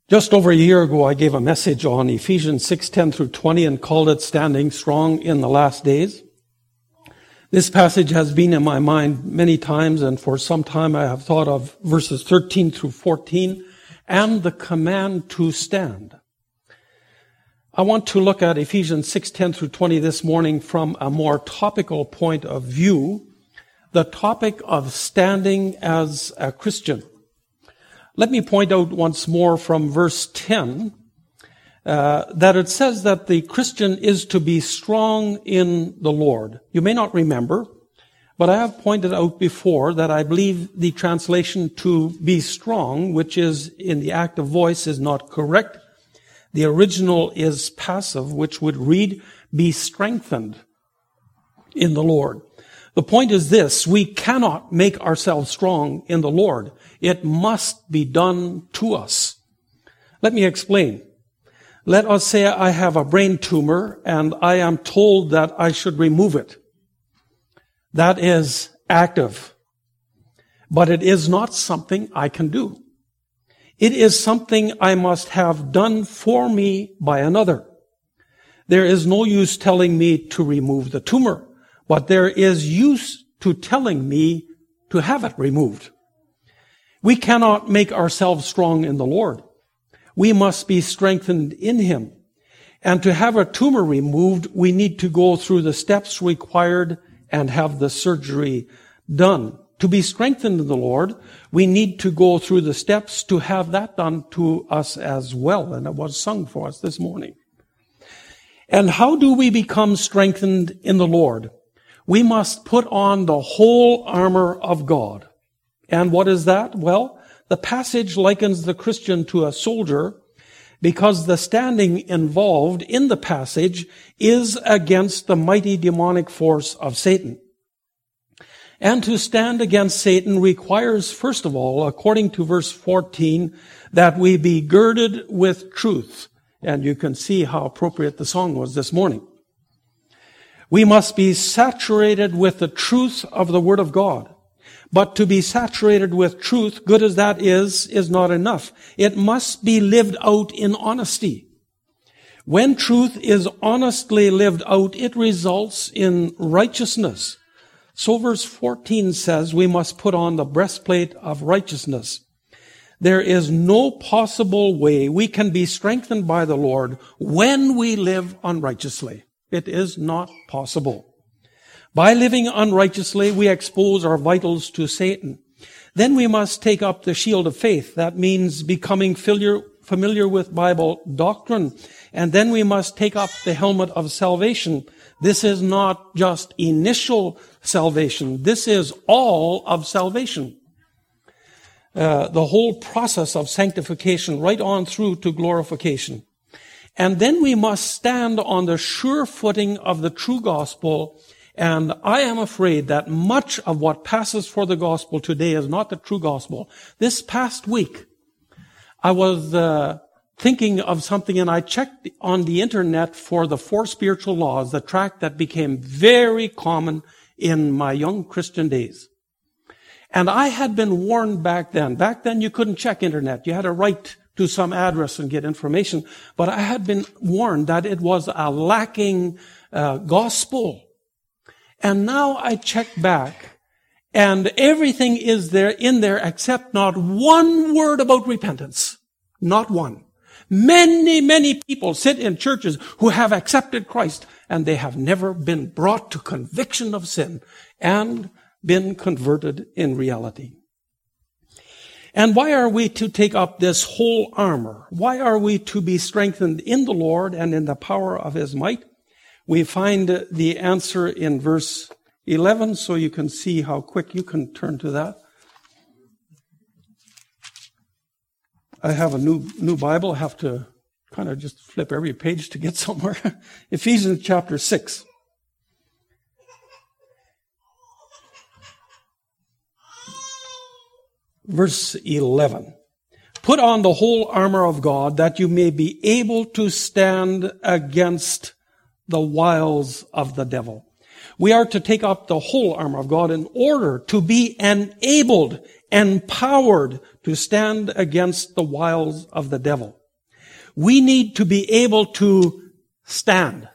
Just over a year ago, I gave a message on Ephesians 6:10 through 20 and called it Standing Strong in the Last Days. This passage has been in my mind many times, and for some time I have thought of verses 13 through 14 and the command to stand. I want to look at Ephesians 6:10 through 20 this morning from a more topical point of view, the topic of standing as a Christian. Let me point out once more from verse 10 that it says that the Christian is to be strong in the Lord. You may not remember, but I have pointed out before that I believe the translation to be strong, which is in the active voice, is not correct. The original is passive, which would read, be strengthened in the Lord. The point is this: we cannot make ourselves strong in the Lord. It must be done to us. Let me explain. Let us say I have a brain tumor and I am told that I should remove it. That is active. But it is not something I can do. It is something I must have done for me by another. There is no use telling me to remove the tumor, but there is use to telling me to have it removed. We cannot make ourselves strong in the Lord. We must be strengthened in Him. And to have a tumor removed, we need to go through the steps required and have the surgery done. To be strengthened in the Lord, we need to go through the steps to have that done to us as well. And it was sung for us this morning. And how do we become strengthened in the Lord? We must put on the whole armor of God. And what is that? Well, the passage likens the Christian to a soldier because the standing involved in the passage is against the mighty demonic force of Satan. And to stand against Satan requires, first of all, according to verse 14, that we be girded with truth. And you can see how appropriate the song was this morning. We must be saturated with the truth of the Word of God. But to be saturated with truth, good as that is not enough. It must be lived out in honesty. When truth is honestly lived out, it results in righteousness. So verse 14 says we must put on the breastplate of righteousness. There is no possible way we can be strengthened by the Lord when we live unrighteously. It is not possible. By living unrighteously, we expose our vitals to Satan. Then we must take up the shield of faith. That means becoming familiar with Bible doctrine. And then we must take up the helmet of salvation. This is not just initial salvation. This is all of salvation. The whole process of sanctification right on through to glorification. And then we must stand on the sure footing of the true gospel. And I am afraid that much of what passes for the gospel today is not the true gospel. This past week, I was thinking of something, and I checked on the internet for the Four Spiritual Laws, the tract that became very common in my young Christian days. And I had been warned back then. Back then you couldn't check internet. You had to write to some address and get information. But I had been warned that it was a lacking gospel. And now I check back, and everything is there in there except not one word about repentance. Not one. Many, many people sit in churches who have accepted Christ, and they have never been brought to conviction of sin and been converted in reality. And why are we to take up this whole armor? Why are we to be strengthened in the Lord and in the power of His might? We find the answer in verse 11, so you can see how quick you can turn to that. I have a new Bible. I have to kind of just flip every page to get somewhere. Ephesians chapter 6. Verse 11. Put on the whole armor of God that you may be able to stand against the wiles of the devil. We are to take up the whole armor of God in order to be enabled empowered to stand against the wiles of the devil. We need to be able to stand.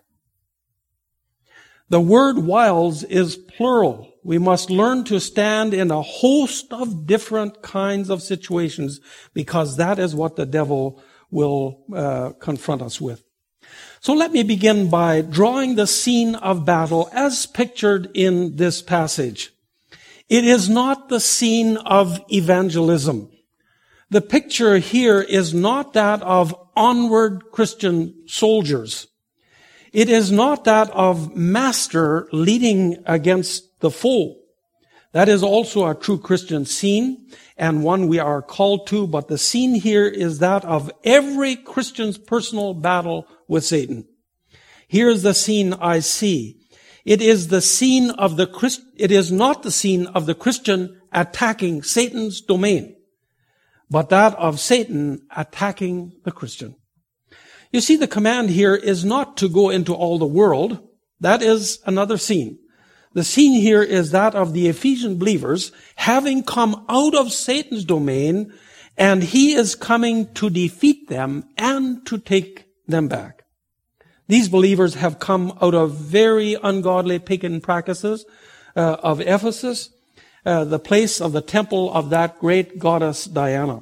The word wiles is plural. We must learn to stand in a host of different kinds of situations because that is what the devil will confront us with. So let me begin by drawing the scene of battle as pictured in this passage. It is not the scene of evangelism. The picture here is not that of onward Christian soldiers. It is not that of master leading against the foe. That is also a true Christian scene and one we are called to, but the scene here is that of every Christian's personal battle with Satan. Here's the scene I see. It is the scene of it is not the scene of the Christian attacking Satan's domain, but that of Satan attacking the Christian. You see, the command here is not to go into all the world. That is another scene. The scene here is that of the Ephesian believers having come out of Satan's domain, and he is coming to defeat them and to take them back. These believers have come out of very ungodly pagan practices of Ephesus, the place of the temple of that great goddess Diana.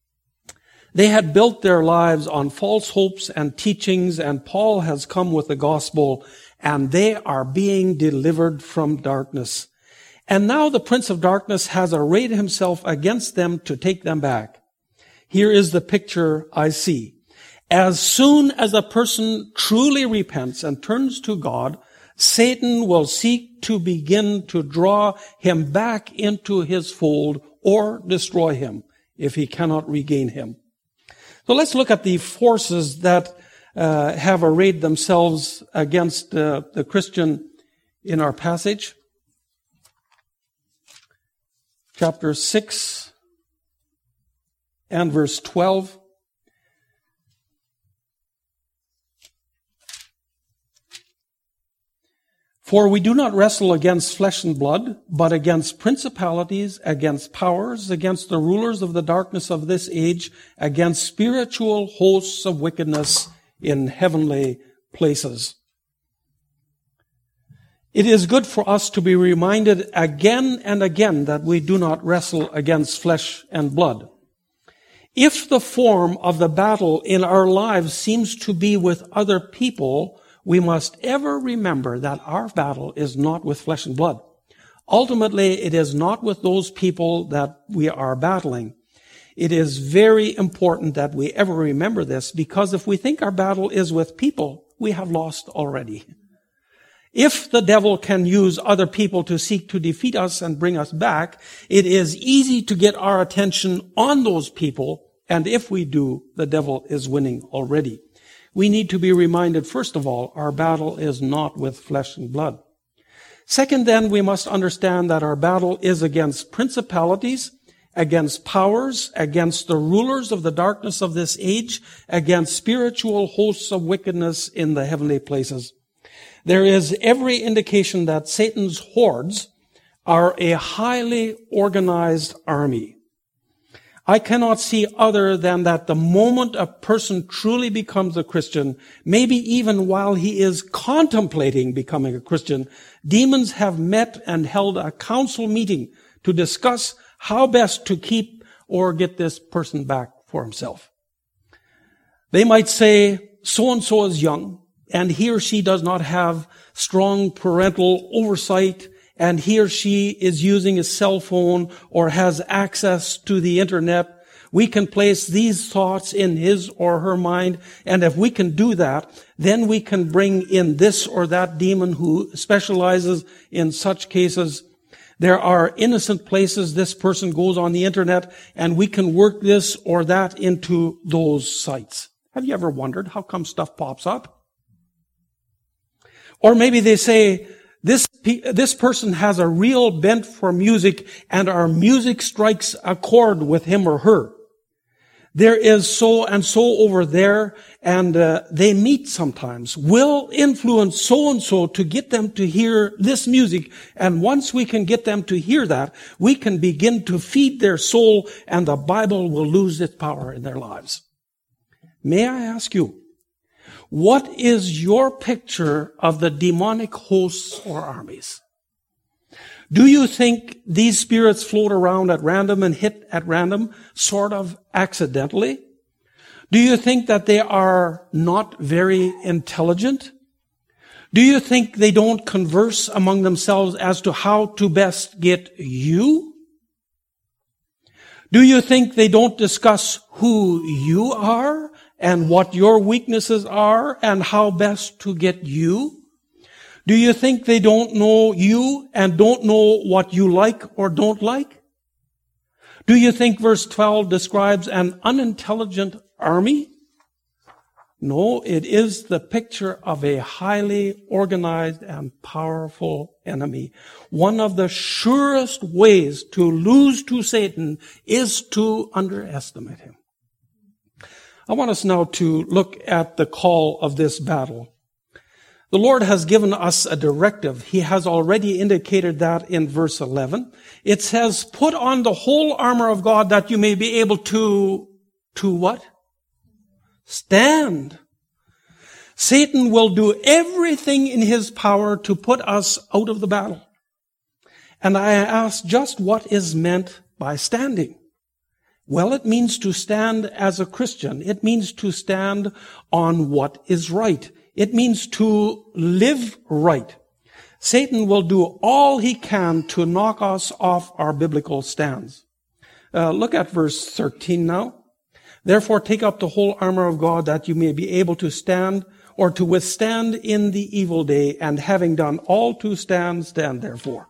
They had built their lives on false hopes and teachings, and Paul has come with the gospel, and they are being delivered from darkness. And now the prince of darkness has arrayed himself against them to take them back. Here is the picture I see. As soon as a person truly repents and turns to God, Satan will seek to begin to draw him back into his fold or destroy him if he cannot regain him. So let's look at the forces that have arrayed themselves against the Christian in our passage. Chapter 6 and verse 12. For we do not wrestle against flesh and blood, but against principalities, against powers, against the rulers of the darkness of this age, against spiritual hosts of wickedness in heavenly places. It is good for us to be reminded again and again that we do not wrestle against flesh and blood. If the form of the battle in our lives seems to be with other people, we must ever remember that our battle is not with flesh and blood. Ultimately, it is not with those people that we are battling. It is very important that we ever remember this, because if we think our battle is with people, we have lost already. If the devil can use other people to seek to defeat us and bring us back, it is easy to get our attention on those people, and if we do, the devil is winning already. We need to be reminded, first of all, our battle is not with flesh and blood. Second, then, we must understand that our battle is against principalities, against powers, against the rulers of the darkness of this age, against spiritual hosts of wickedness in the heavenly places. There is every indication that Satan's hordes are a highly organized army. I cannot see other than that the moment a person truly becomes a Christian, maybe even while he is contemplating becoming a Christian, demons have met and held a council meeting to discuss how best to keep or get this person back for himself. They might say, so-and-so is young, and he or she does not have strong parental oversight, and he or she is using a cell phone or has access to the internet. We can place these thoughts in his or her mind, and if we can do that, then we can bring in this or that demon who specializes in such cases. There are innocent places this person goes on the internet, and we can work this or that into those sites. Have you ever wondered how come stuff pops up? Or maybe they say, this person has a real bent for music, and our music strikes a chord with him or her. There is so and so over there, and they meet sometimes. We'll influence so and so to get them to hear this music. And once we can get them to hear that, we can begin to feed their soul, and the Bible will lose its power in their lives. May I ask you, what is your picture of the demonic hosts or armies? Do you think these spirits float around at random and hit at random, sort of accidentally? Do you think that they are not very intelligent? Do you think they don't converse among themselves as to how to best get you? Do you think they don't discuss who you are and what your weaknesses are and how best to get you? Do you think they don't know you and don't know what you like or don't like? Do you think verse 12 describes an unintelligent army? No, it is the picture of a highly organized and powerful enemy. One of the surest ways to lose to Satan is to underestimate him. I want us now to look at the call of this battle. The Lord has given us a directive. He has already indicated that in verse 11. It says, put on the whole armor of God that you may be able to what? Stand. Satan will do everything in his power to put us out of the battle. And I ask, just what is meant by standing? Well, it means to stand as a Christian. It means to stand on what is right. It means to live right. Satan will do all he can to knock us off our biblical stands. Look at verse 13 now. Therefore, take up the whole armor of God that you may be able to stand or to withstand in the evil day, and having done all to stand, stand therefore.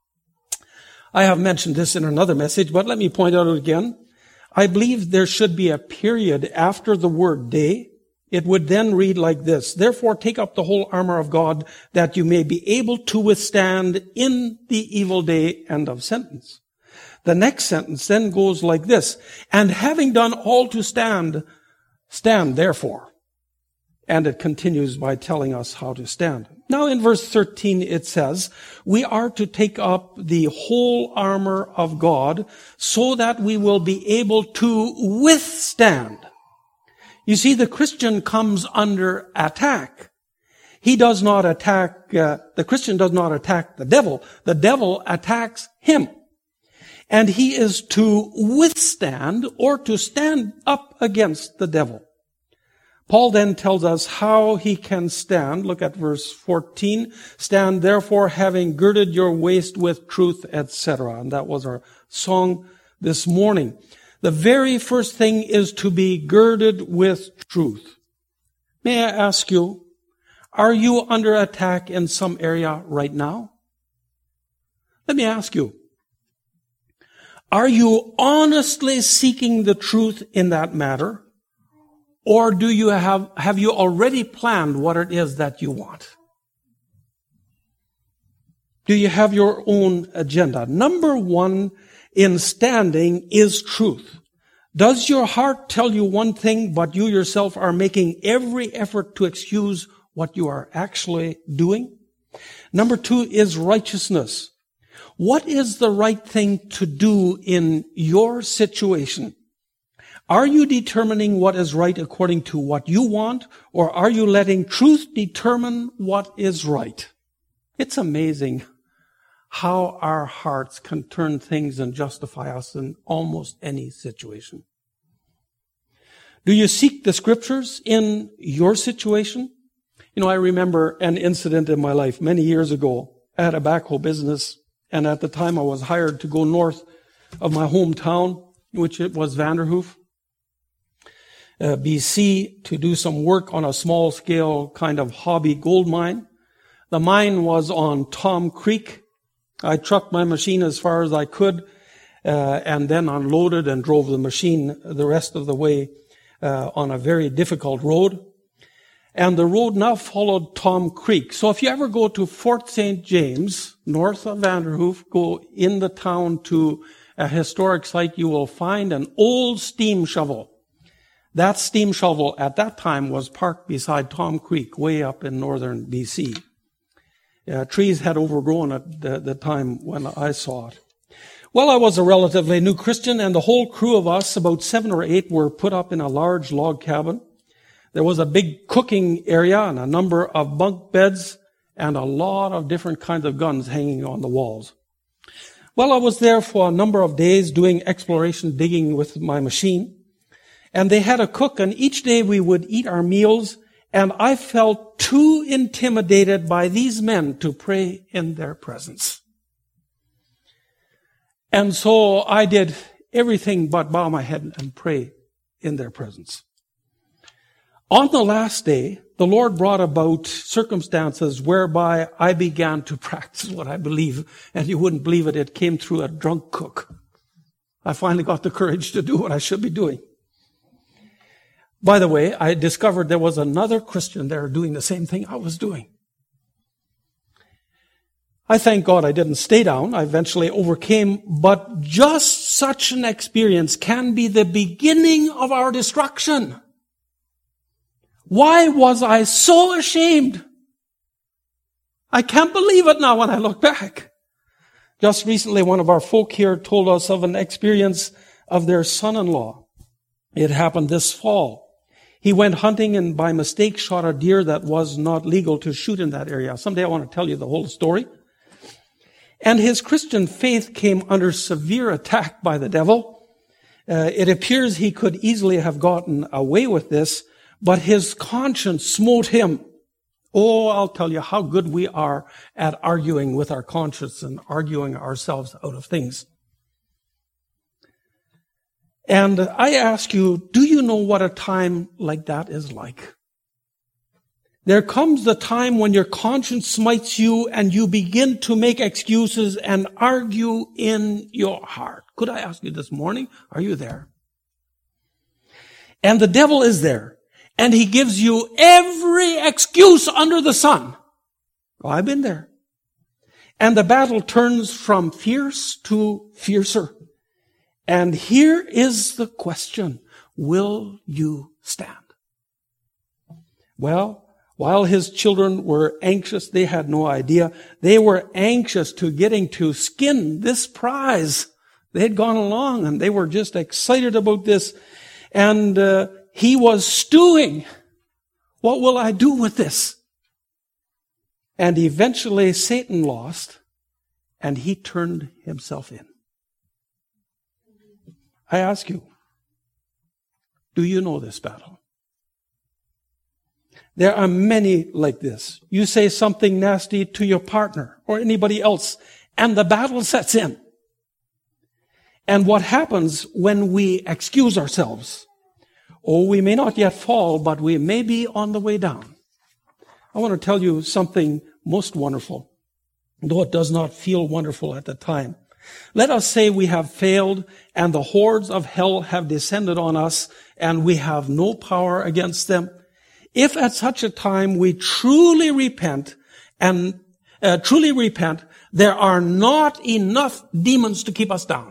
I have mentioned this in another message, but let me point out again. I believe there should be a period after the word day. It would then read like this. Therefore, take up the whole armor of God that you may be able to withstand in the evil day. End of sentence. The next sentence then goes like this. And having done all to stand, stand therefore. And it continues by telling us how to stand. Now in verse 13 it says, we are to take up the whole armor of God so that we will be able to withstand. You see, the Christian comes under attack. He does not attack, the Christian does not attack the devil. The devil attacks him. And he is to withstand or to stand up against the devil. Paul then tells us how he can stand. Look at verse 14. Stand therefore having girded your waist with truth, etc. And that was our song this morning. The very first thing is to be girded with truth. May I ask you, are you under attack in some area right now? Let me ask you, are you honestly seeking the truth in that matter? Or do you have you already planned what it is that you want? Do you have your own agenda? Number one in standing is truth. Does your heart tell you one thing, but you yourself are making every effort to excuse what you are actually doing? Number two is righteousness. What is the right thing to do in your situation? Are you determining what is right according to what you want, or are you letting truth determine what is right? It's amazing how our hearts can turn things and justify us in almost any situation. Do you seek the scriptures in your situation? You know, I remember an incident in my life many years ago. I had a backhoe business, and at the time I was hired to go north of my hometown, which it was Vanderhoof, BC, to do some work on a small scale kind of hobby gold mine. The mine was on Tom Creek. I trucked my machine as far as I could, and then unloaded and drove the machine the rest of the way on a very difficult road. And the road now followed Tom Creek. So if you ever go to Fort St. James, north of Vanderhoof, go in the town to a historic site, you will find an old steam shovel. That steam shovel at that time was parked beside Tom Creek, way up in northern BC. Trees had overgrown at the time when I saw it. Well, I was a relatively new Christian, and the whole crew of us, about 7 or 8, were put up in a large log cabin. There was a big cooking area and a number of bunk beds and a lot of different kinds of guns hanging on the walls. Well, I was there for a number of days doing exploration digging with my machine. And they had a cook, and each day we would eat our meals, and I felt too intimidated by these men to pray in their presence. And so I did everything but bow my head and pray in their presence. On the last day, the Lord brought about circumstances whereby I began to practice what I believe, and you wouldn't believe it came through a drunk cook. I finally got the courage to do what I should be doing. By the way, I discovered there was another Christian there doing the same thing I was doing. I thank God I didn't stay down. I eventually overcame, but just such an experience can be the beginning of our destruction. Why was I so ashamed? I can't believe it now when I look back. Just recently, one of our folk here told us of an experience of their son-in-law. It happened this fall. He went hunting and by mistake shot a deer that was not legal to shoot in that area. Someday I want to tell you the whole story. And his Christian faith came under severe attack by the devil. It appears he could easily have gotten away with this, but his conscience smote him. Oh, I'll tell you how good we are at arguing with our conscience and arguing ourselves out of things. And I ask you, do you know what a time like that is like? There comes the time when your conscience smites you and you begin to make excuses and argue in your heart. Could I ask you this morning, are you there? And the devil is there. And he gives you every excuse under the sun. Oh, I've been there. And the battle turns from fierce to fiercer. And here is the question. Will you stand? Well, while his children were anxious, they had no idea. They were anxious to getting to skin this prize. They had gone along and they were just excited about this. And he was stewing. What will I do with this? And eventually Satan lost and he turned himself in. I ask you, do you know this battle? There are many like this. You say something nasty to your partner or anybody else, and the battle sets in. And what happens when we excuse ourselves? Oh, we may not yet fall, but we may be on the way down. I want to tell you something most wonderful, though it does not feel wonderful at the time. Let us say we have failed and the hordes of hell have descended on us and we have no power against them. If at such a time we truly repent, there are not enough demons to keep us down.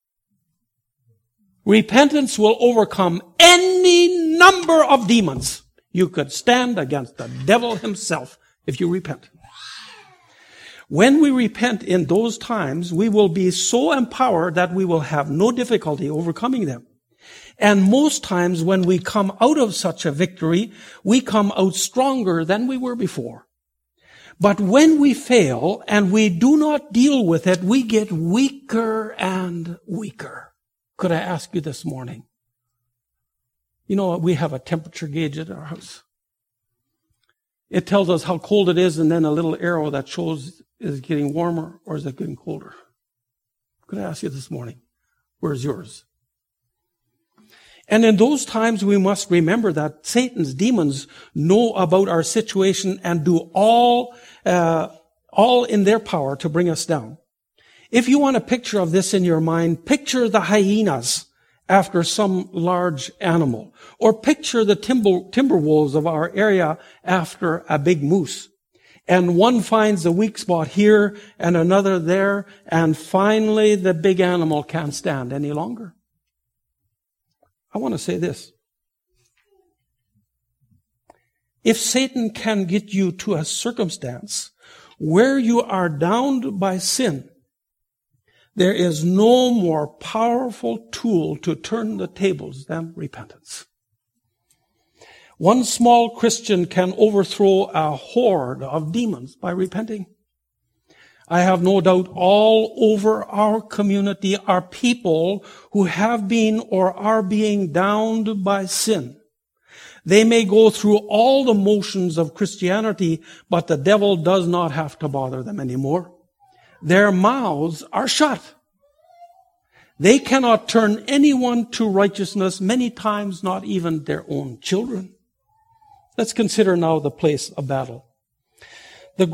Repentance will overcome any number of demons. You could stand against the devil himself if you repent. When we repent in those times, we will be so empowered that we will have no difficulty overcoming them. And most times when we come out of such a victory, we come out stronger than we were before. But when we fail and we do not deal with it, we get weaker and weaker. Could I ask you this morning? You know, we have a temperature gauge at our house. It tells us how cold it is and then a little arrow that shows is it getting warmer or is it getting colder? Could I ask you this morning, where's yours? And in those times we must remember that Satan's demons know about our situation and do all in their power to bring us down. If you want a picture of this in your mind, picture the hyenas after some large animal, or picture the timber wolves of our area after a big moose. And one finds a weak spot here and another there, and finally the big animal can't stand any longer. I want to say this. If Satan can get you to a circumstance where you are downed by sin, there is no more powerful tool to turn the tables than repentance. One small Christian can overthrow a horde of demons by repenting. I have no doubt all over our community are people who have been or are being downed by sin. They may go through all the motions of Christianity, but the devil does not have to bother them anymore. Their mouths are shut. They cannot turn anyone to righteousness, many times not even their own children. Let's consider now the place of battle. The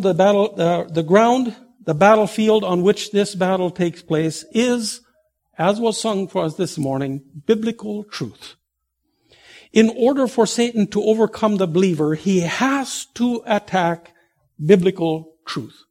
battlefield on which this battle takes place is, as was sung for us this morning, biblical truth. In order for Satan to overcome the believer, he has to attack biblical truth.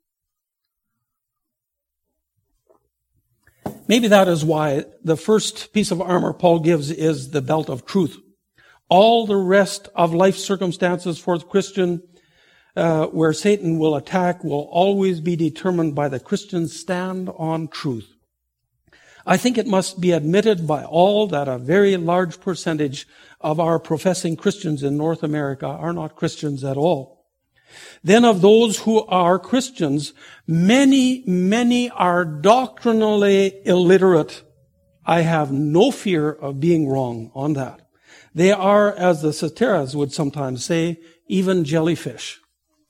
Maybe that is why the first piece of armor Paul gives is the belt of truth. All the rest of life circumstances for the Christian, where Satan will attack, will always be determined by the Christian's stand on truth. I think it must be admitted by all that a very large percentage of our professing Christians in North America are not Christians at all. Then of those who are Christians, many are doctrinally illiterate. I have no fear of being wrong on that. They are, as the Sateras would sometimes say, even jellyfish.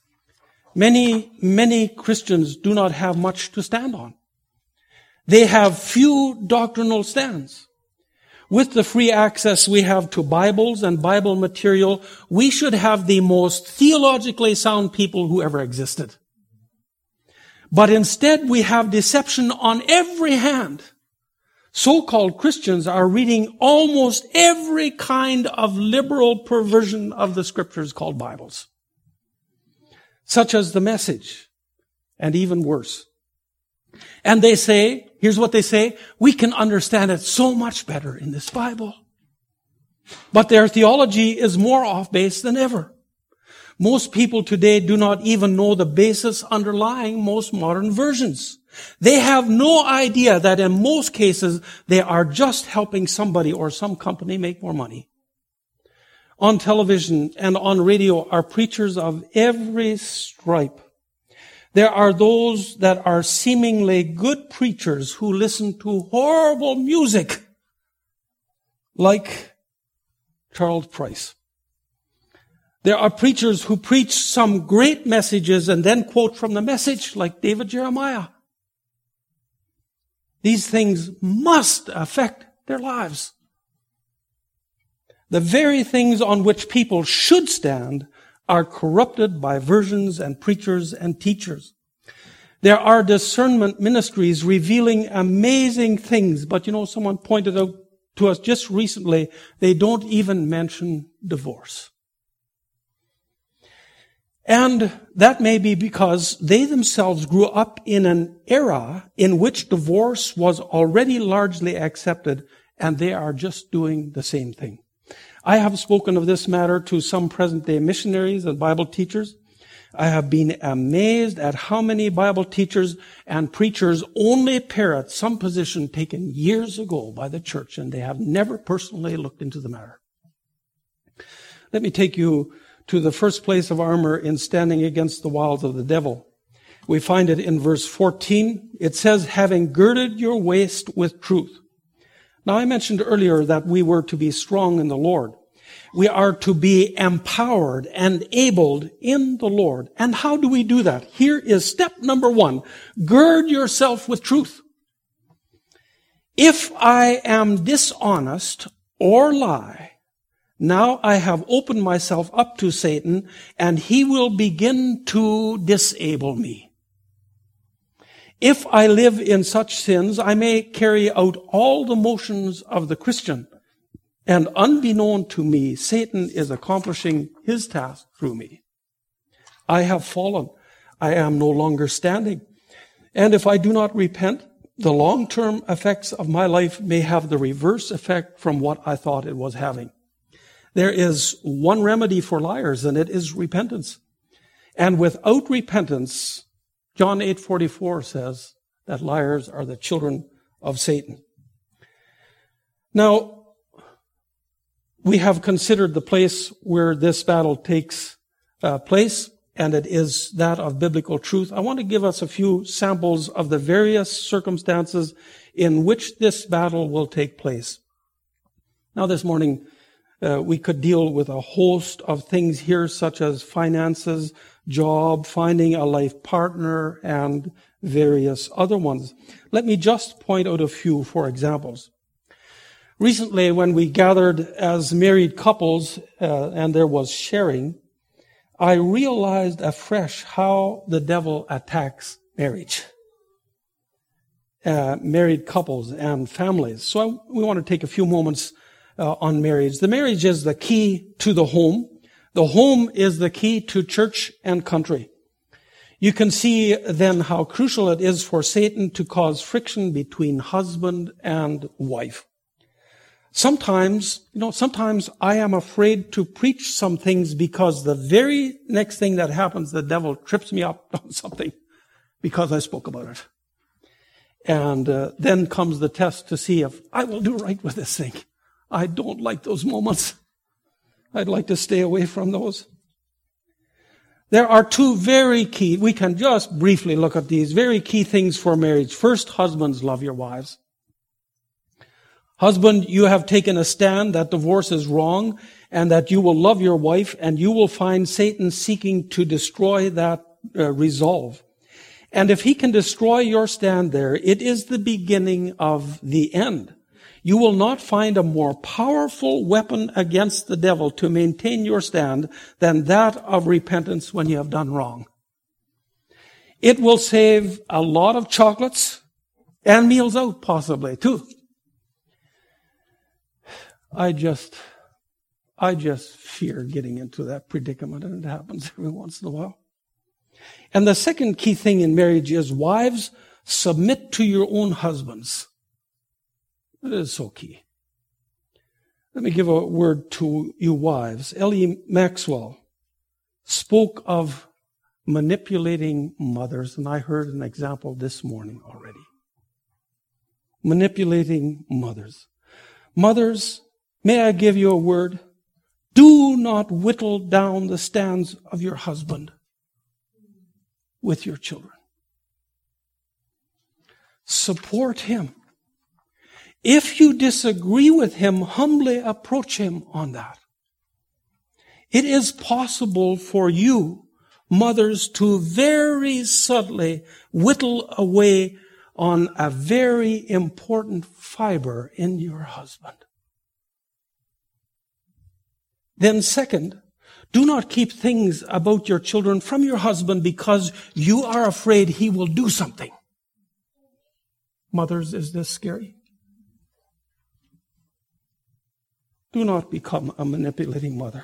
Many Christians do not have much to stand on. They have few doctrinal stands. With the free access we have to Bibles and Bible material, we should have the most theologically sound people who ever existed. But instead we have deception on every hand. So-called Christians are reading almost every kind of liberal perversion of the scriptures called Bibles, such as the Message, and even worse. And they say, here's what they say, we can understand it so much better in this Bible. But their theology is more off base than ever. Most people today do not even know the basis underlying most modern versions. They have no idea that in most cases they are just helping somebody or some company make more money. On television and on radio are preachers of every stripe. There are those that are seemingly good preachers who listen to horrible music, like Charles Price. There are preachers who preach some great messages and then quote from the Message, like David Jeremiah. These things must affect their lives. The very things on which people should stand are corrupted by versions and preachers and teachers. There are discernment ministries revealing amazing things, but someone pointed out to us just recently, they don't even mention divorce. And that may be because they themselves grew up in an era in which divorce was already largely accepted, and they are just doing the same thing. I have spoken of this matter to some present-day missionaries and Bible teachers. I have been amazed at how many Bible teachers and preachers only parrot some position taken years ago by the church, and they have never personally looked into the matter. Let me take you to the first place of armor in standing against the wiles of the devil. We find it in verse 14. It says, having girded your waist with truth. Now, I mentioned earlier that we were to be strong in the Lord. We are to be empowered and abled in the Lord. And how do we do that? Here is step number 1. Gird yourself with truth. If I am dishonest or lie, now I have opened myself up to Satan, and he will begin to disable me. If I live in such sins, I may carry out all the motions of the Christian, and unbeknown to me, Satan is accomplishing his task through me. I have fallen. I am no longer standing. And if I do not repent, the long-term effects of my life may have the reverse effect from what I thought it was having. There is one remedy for liars, and it is repentance. And without repentance, John 8:44 says that liars are the children of Satan. Now, we have considered the place where this battle takes place, and it is that of biblical truth. I want to give us a few samples of the various circumstances in which this battle will take place. Now, this morning, we could deal with a host of things here, such as finances, job, finding a life partner, and various other ones. Let me just point out a few for examples. Recently, when we gathered as married couples, and there was sharing, I realized afresh how the devil attacks marriage. Married couples and families. So we want to take a few moments on marriage. The marriage is the key to the home. The home is the key to church and country. You can see then how crucial it is for Satan to cause friction between husband and wife. Sometimes I am afraid to preach some things because the very next thing that happens, the devil trips me up on something because I spoke about it. And then comes the test to see if I will do right with this thing. I don't like those moments. I'd like to stay away from those. There are two very key, we can just briefly look at these very key things for marriage. First, husbands, love your wives. Husband, you have taken a stand that divorce is wrong and that you will love your wife, and you will find Satan seeking to destroy that resolve. And if he can destroy your stand there, it is the beginning of the end. You will not find a more powerful weapon against the devil to maintain your stand than that of repentance when you have done wrong. It will save a lot of chocolates and meals out, possibly, too. I just fear getting into that predicament, and it happens every once in a while. And the second key thing in marriage is, wives, submit to your own husbands. It is so key. Let me give a word to you wives. Ellie Maxwell spoke of manipulating mothers, and I heard an example this morning already. Manipulating mothers. Mothers, may I give you a word? Do not whittle down the stands of your husband with your children. Support him. If you disagree with him, humbly approach him on that. It is possible for you, mothers, to very subtly whittle away on a very important fiber in your husband. Then second, do not keep things about your children from your husband because you are afraid he will do something. Mothers, is this scary? Do not become a manipulating mother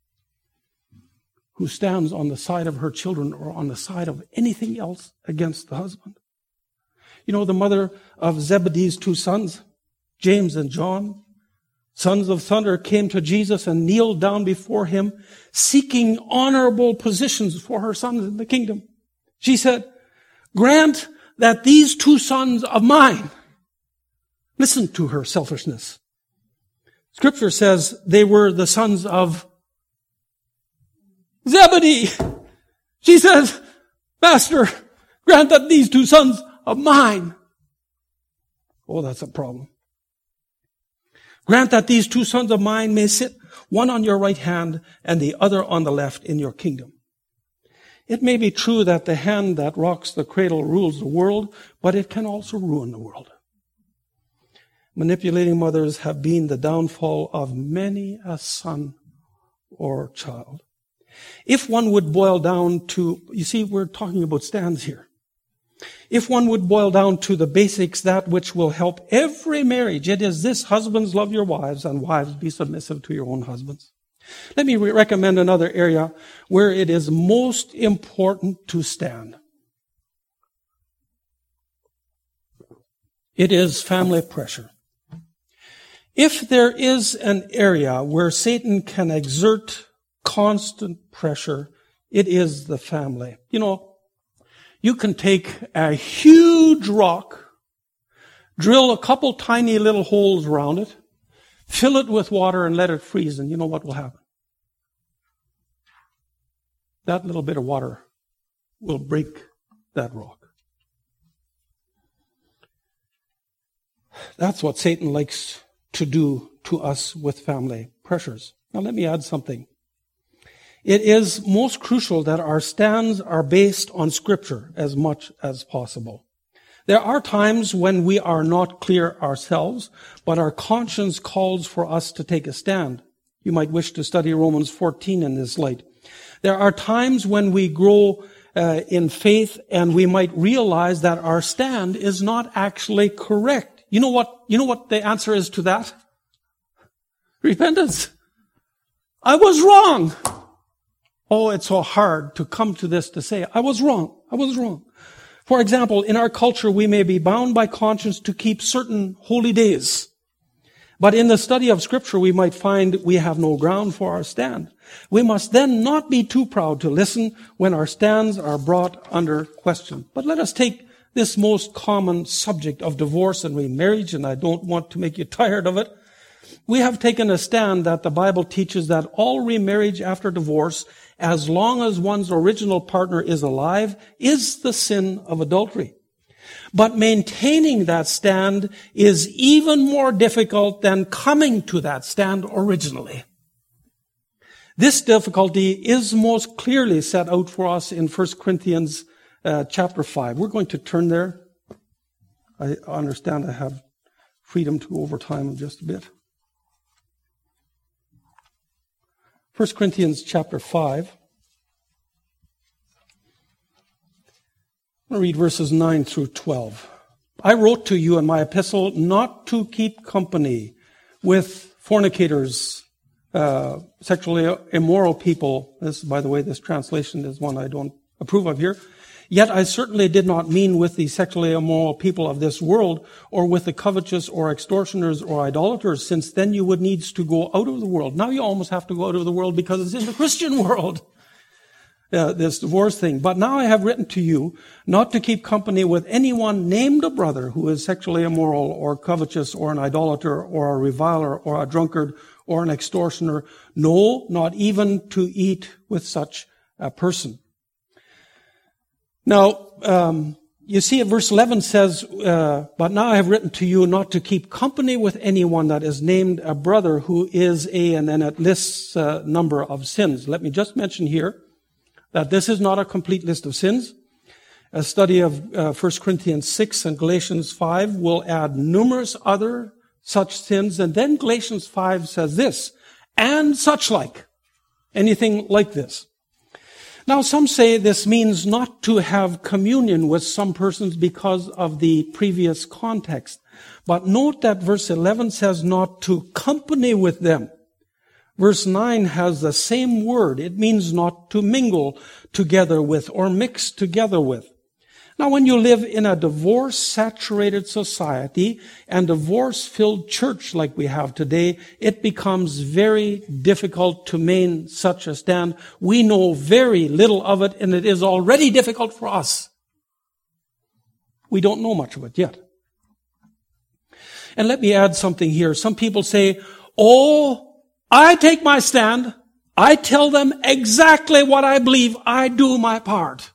who stands on the side of her children or on the side of anything else against the husband. You know, the mother of Zebedee's two sons, James and John, sons of thunder, came to Jesus and kneeled down before him, seeking honorable positions for her sons in the kingdom. She said, grant that these two sons of mine, listen to her selfishness. Scripture says they were the sons of Zebedee. She says, Master, grant that these two sons of mine. Oh, that's a problem. Grant that these two sons of mine may sit, one on your right hand and the other on the left in your kingdom. It may be true that the hand that rocks the cradle rules the world, but it can also ruin the world. Manipulating mothers have been the downfall of many a son or child. If one would boil down to, you see, we're talking about stands here. If one would boil down to the basics, that which will help every marriage, it is this: husbands, love your wives, and wives, be submissive to your own husbands. Let me recommend another area where it is most important to stand. It is family pressure. If there is an area where Satan can exert constant pressure, it is the family. You know, you can take a huge rock, drill a couple tiny little holes around it, fill it with water and let it freeze, and you know what will happen? That little bit of water will break that rock. That's what Satan likes to do to us with family pressures. Now let me add something. It is most crucial that our stands are based on Scripture as much as possible. There are times when we are not clear ourselves, but our conscience calls for us to take a stand. You might wish to study Romans 14 in this light. There are times when we grow in faith and we might realize that our stand is not actually correct. You know what the answer is to that? Repentance. I was wrong. Oh, it's so hard to come to this to say, I was wrong. For example, in our culture, we may be bound by conscience to keep certain holy days. But in the study of Scripture, we might find we have no ground for our stand. We must then not be too proud to listen when our stands are brought under question. But let us take this most common subject of divorce and remarriage, and I don't want to make you tired of it. We have taken a stand that the Bible teaches that all remarriage after divorce, as long as one's original partner is alive, is the sin of adultery. But maintaining that stand is even more difficult than coming to that stand originally. This difficulty is most clearly set out for us in 1 Corinthians chapter 5. We're going to turn there. I understand I have freedom to go over time in just a bit. 1 Corinthians chapter 5. I'm going to read verses 9 through 12. I wrote to you in my epistle not to keep company with fornicators, sexually immoral people. This, by the way, this translation is one I don't approve of here. Yet I certainly did not mean with the sexually immoral people of this world, or with the covetous or extortioners or idolaters, since then you would need to go out of the world. Now you almost have to go out of the world because it's in the Christian world. This divorce thing. But now I have written to you not to keep company with anyone named a brother who is sexually immoral or covetous or an idolater or a reviler or a drunkard or an extortioner. No, not even to eat with such a person. Now, you see, verse 11 says, but now I have written to you not to keep company with anyone that is named a brother who is and then it lists a number of sins. Let me just mention here that this is not a complete list of sins. A study of 1 Corinthians 6 and Galatians 5 will add numerous other such sins. And then Galatians 5 says this, and such like. Anything like this. Now, some say this means not to have communion with some persons because of the previous context. But note that verse 11 says not to company with them. Verse 9 has the same word. It means not to mingle together with or mix together with. Now, when you live in a divorce-saturated society and divorce-filled church like we have today, it becomes very difficult to maintain such a stand. We know very little of it, and it is already difficult for us. We don't know much of it yet. And let me add something here. Some people say, oh, I take my stand. I tell them exactly what I believe. I do my part.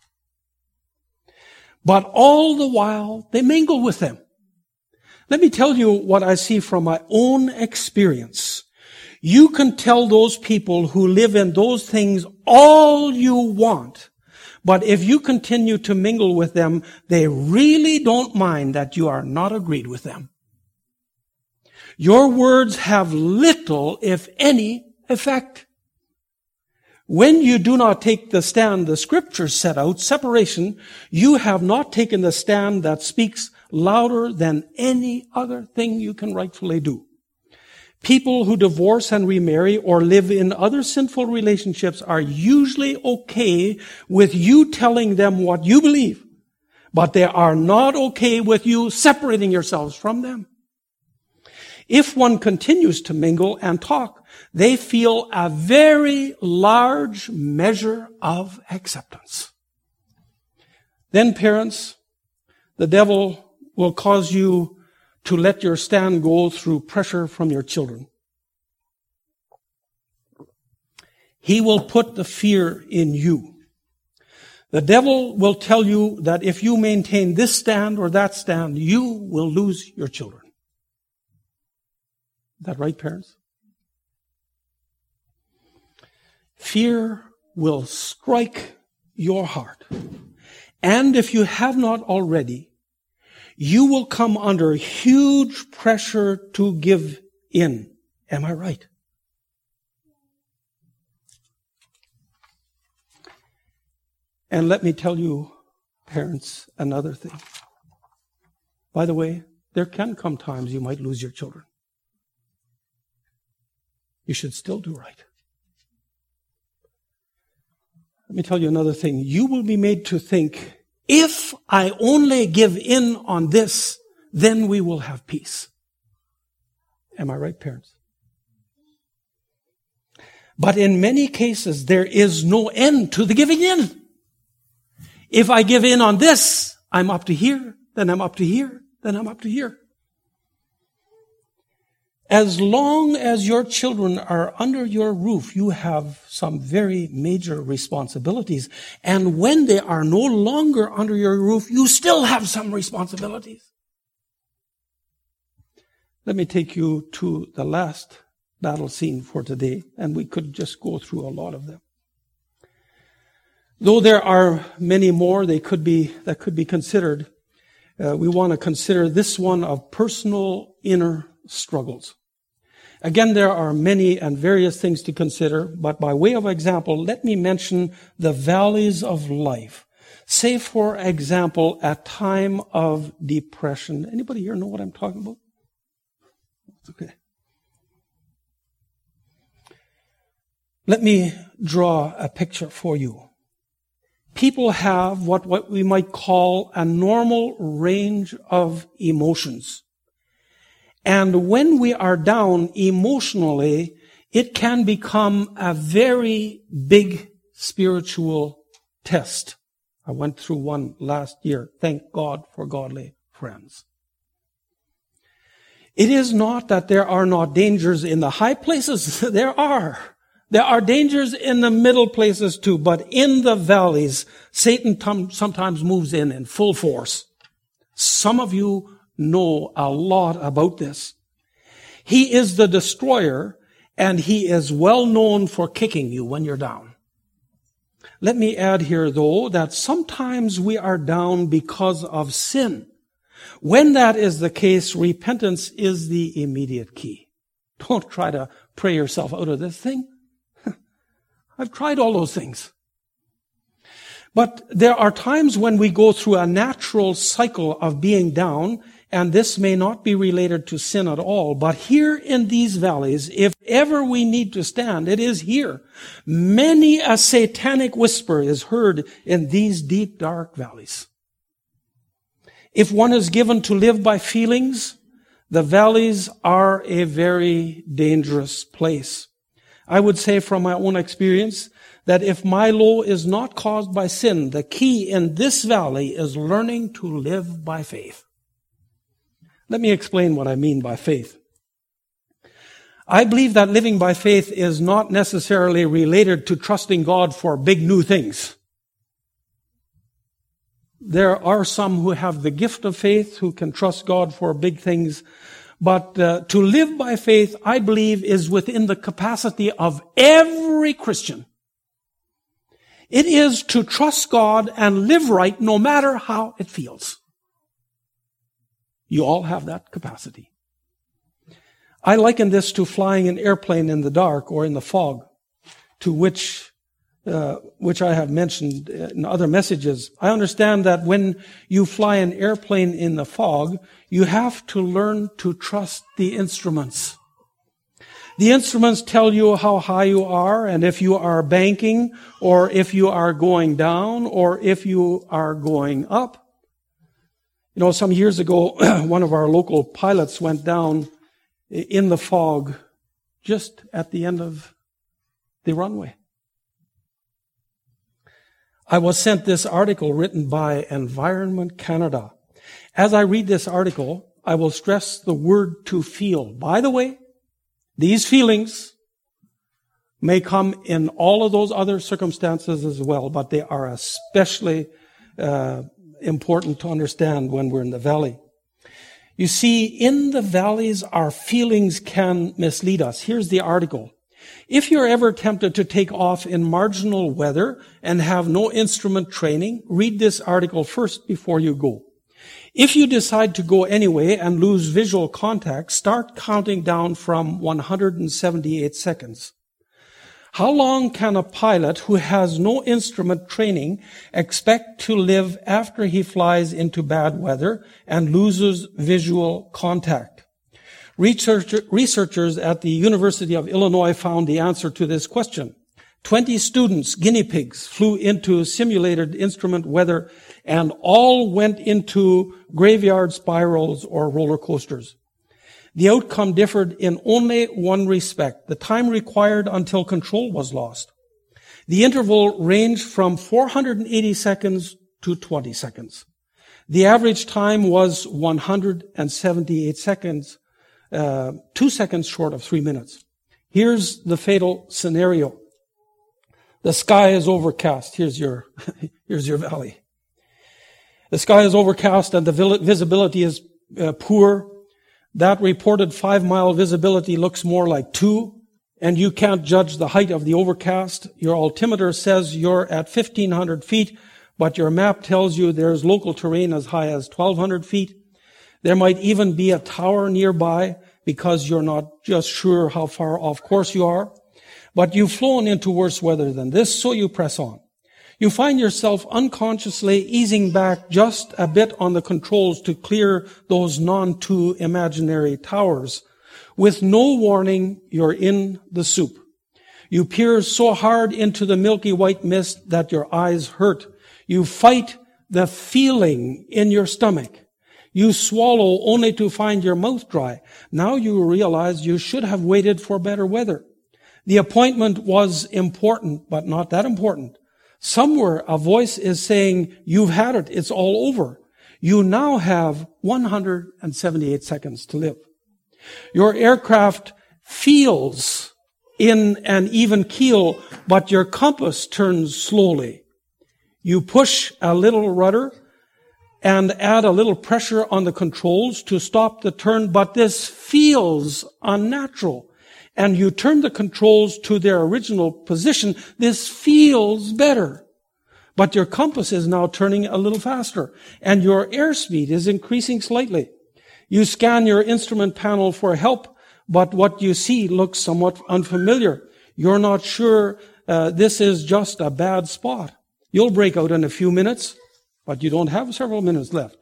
But all the while, they mingle with them. Let me tell you what I see from my own experience. You can tell those people who live in those things all you want. But if you continue to mingle with them, they really don't mind that you are not agreed with them. Your words have little, if any, effect. When you do not take the stand the Scriptures set out, separation, you have not taken the stand that speaks louder than any other thing you can rightfully do. People who divorce and remarry or live in other sinful relationships are usually okay with you telling them what you believe, but they are not okay with you separating yourselves from them. If one continues to mingle and talk, they feel a very large measure of acceptance. Then, parents, the devil will cause you to let your stand go through pressure from your children. He will put the fear in you. The devil will tell you that if you maintain this stand or that stand, you will lose your children. Is that right, parents? Fear will strike your heart. And if you have not already, you will come under huge pressure to give in. Am I right? And let me tell you, parents, another thing. By the way, there can come times you might lose your children. You should still do right. Let me tell you another thing. You will be made to think, if I only give in on this, then we will have peace. Am I right, parents? But in many cases, there is no end to the giving in. If I give in on this, I'm up to here, then I'm up to here, then I'm up to here. As long as your children are under your roof, you have some very major responsibilities. And when they are no longer under your roof, you still have some responsibilities. Let me take you to the last battle scene for today, and we could just go through a lot of them. Though there are many more that could be considered, we want to consider this one of personal inner struggles. Again, there are many and various things to consider, but by way of example, let me mention the valleys of life. Say, for example, a time of depression. Anybody here know what I'm talking about? Okay. Let me draw a picture for you. People have what we might call a normal range of emotions. And when we are down emotionally, it can become a very big spiritual test. I went through one last year. Thank God for godly friends. It is not that there are not dangers in the high places. There are. There are dangers in the middle places too, but in the valleys, Satan sometimes moves in full force. Some of you know a lot about this. He is the destroyer, and he is well known for kicking you when you're down. Let me add here, though, that sometimes we are down because of sin. When that is the case, repentance is the immediate key. Don't try to pray yourself out of this thing. I've tried all those things. But there are times when we go through a natural cycle of being down, and this may not be related to sin at all. But here in these valleys, if ever we need to stand, it is here. Many a satanic whisper is heard in these deep, dark valleys. If one is given to live by feelings, the valleys are a very dangerous place. I would say from my own experience that if my low is not caused by sin, the key in this valley is learning to live by faith. Let me explain what I mean by faith. I believe that living by faith is not necessarily related to trusting God for big new things. There are some who have the gift of faith who can trust God for big things. But to live by faith, I believe, is within the capacity of every Christian. It is to trust God and live right no matter how it feels. You all have that capacity. I liken this to flying an airplane in the dark or in the fog, to which I have mentioned in other messages. I understand that when you fly an airplane in the fog, you have to learn to trust the instruments. The instruments tell you how high you are, and if you are banking, or if you are going down, or if you are going up. You know, some years ago, one of our local pilots went down in the fog just at the end of the runway. I was sent this article written by Environment Canada. As I read this article, I will stress the word to feel. By the way, these feelings may come in all of those other circumstances as well, but they are especially important to understand when we're in the valley. You see, in the valleys, our feelings can mislead us. Here's the article. If you're ever tempted to take off in marginal weather and have no instrument training, read this article first before you go. If you decide to go anyway and lose visual contact, start counting down from 178 seconds. How long can a pilot who has no instrument training expect to live after he flies into bad weather and loses visual contact? Researchers at the University of Illinois found the answer to this question. 20 students, guinea pigs, flew into simulated instrument weather and all went into graveyard spirals or roller coasters. The outcome differed in only one respect: the time required until control was lost. The interval ranged from 480 seconds to 20 seconds. The average time was 178 seconds, 2 seconds short of 3 minutes. Here's the fatal scenario. The sky is overcast. Here's your valley. The sky is overcast and the visibility is poor. That reported 5-mile visibility looks more like 2, and you can't judge the height of the overcast. Your altimeter says you're at 1,500 feet, but your map tells you there's local terrain as high as 1,200 feet. There might even be a tower nearby because you're not just sure how far off course you are. But you've flown into worse weather than this, so you press on. You find yourself unconsciously easing back just a bit on the controls to clear those non-2 imaginary towers. With no warning, you're in the soup. You peer so hard into the milky white mist that your eyes hurt. You fight the feeling in your stomach. You swallow only to find your mouth dry. Now you realize you should have waited for better weather. The appointment was important, but not that important. Somewhere a voice is saying, you've had it, it's all over. You now have 178 seconds to live. Your aircraft feels in an even keel, but your compass turns slowly. You push a little rudder and add a little pressure on the controls to stop the turn, but this feels unnatural. And you turn the controls to their original position. This feels better. But your compass is now turning a little faster, and your airspeed is increasing slightly. You scan your instrument panel for help, but what you see looks somewhat unfamiliar. You're not sure this is just a bad spot. You'll break out in a few minutes, but you don't have several minutes left.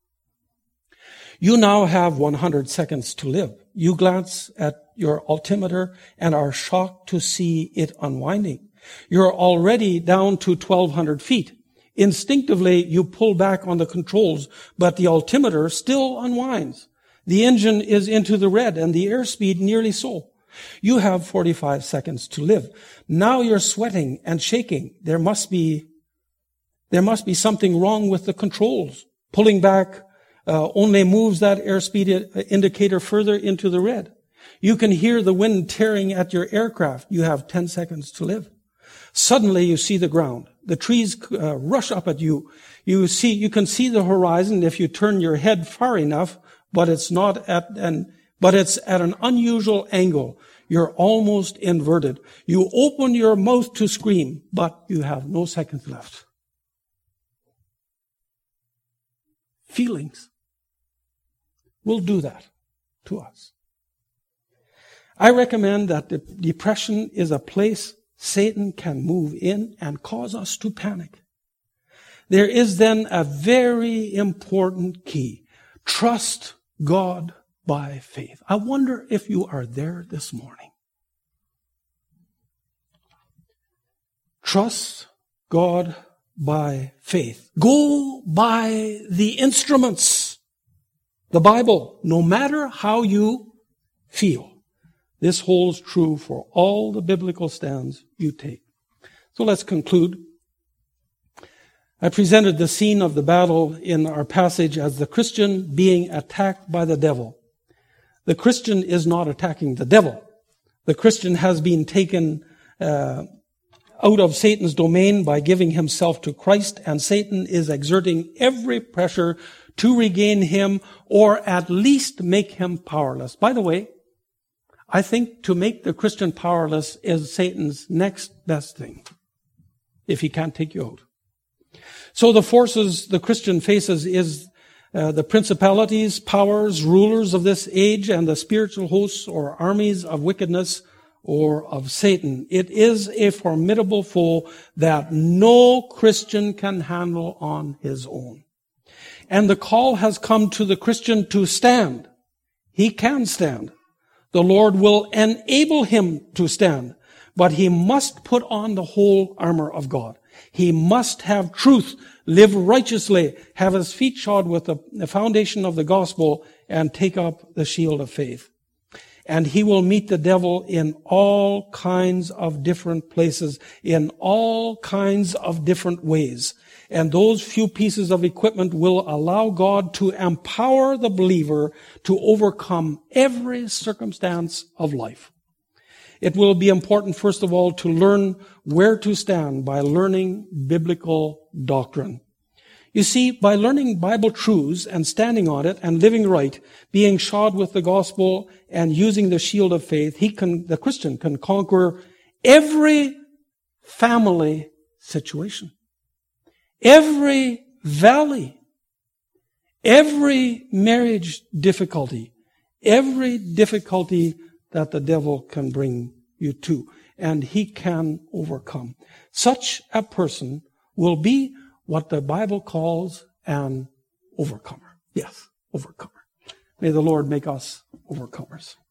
You now have 100 seconds to live. You glance at your altimeter and are shocked to see it unwinding. You're already down to 1,200 feet. Instinctively, you pull back on the controls, but the altimeter still unwinds. The engine is into the red and the airspeed nearly so. You have 45 seconds to live. Now you're sweating and shaking. There must be something wrong with the controls. Pulling back only moves that airspeed indicator further into the red. You can hear the wind tearing at your aircraft. You have 10 seconds to live. Suddenly you see the ground. The trees rush up at you. You can see the horizon if you turn your head far enough, but it's at an unusual angle. You're almost inverted. You open your mouth to scream, but you have no seconds left. Feelings will do that to us. I recommend that depression is a place Satan can move in and cause us to panic. There is then a very important key. Trust God by faith. I wonder if you are there this morning. Trust God by faith. Go by the instruments. The Bible, no matter how you feel. This holds true for all the biblical stands you take. So let's conclude. I presented the scene of the battle in our passage as the Christian being attacked by the devil. The Christian is not attacking the devil. The Christian has been taken out of Satan's domain by giving himself to Christ, and Satan is exerting every pressure to regain him or at least make him powerless. By the way, I think to make the Christian powerless is Satan's next best thing, if he can't take you out. So the forces the Christian faces is the principalities, powers, rulers of this age, and the spiritual hosts or armies of wickedness or of Satan. It is a formidable foe that no Christian can handle on his own. And the call has come to the Christian to stand. He can stand. The Lord will enable him to stand, but he must put on the whole armor of God. He must have truth, live righteously, have his feet shod with the foundation of the gospel, and take up the shield of faith. And he will meet the devil in all kinds of different places, in all kinds of different ways. And those few pieces of equipment will allow God to empower the believer to overcome every circumstance of life. It will be important, first of all, to learn where to stand by learning biblical doctrine. You see, by learning Bible truths and standing on it and living right, being shod with the gospel and using the shield of faith, the Christian can conquer every family situation, every valley, every marriage difficulty, every difficulty that the devil can bring you to, and he can overcome. Such a person will be what the Bible calls an overcomer. Yes, overcomer. May the Lord make us overcomers.